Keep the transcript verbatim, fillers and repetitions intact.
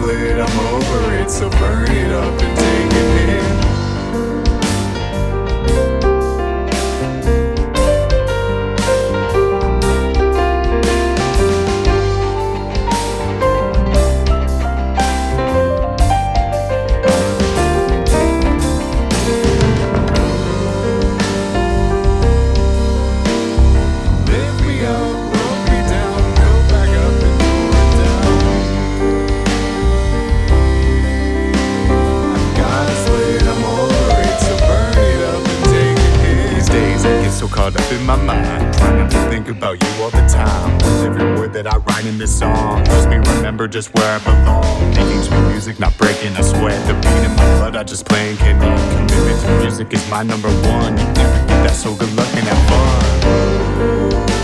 lit, I'm over it, so burn it up and take it in. So caught up in my mind, trying not to think about you all the time. Every word that I write in this song helps me remember just where I belong. Making sweet music, not breaking a sweat. The beat in my blood, I just play and can't eat. Commitment to music is my number one. You never get that, so good luck and have fun.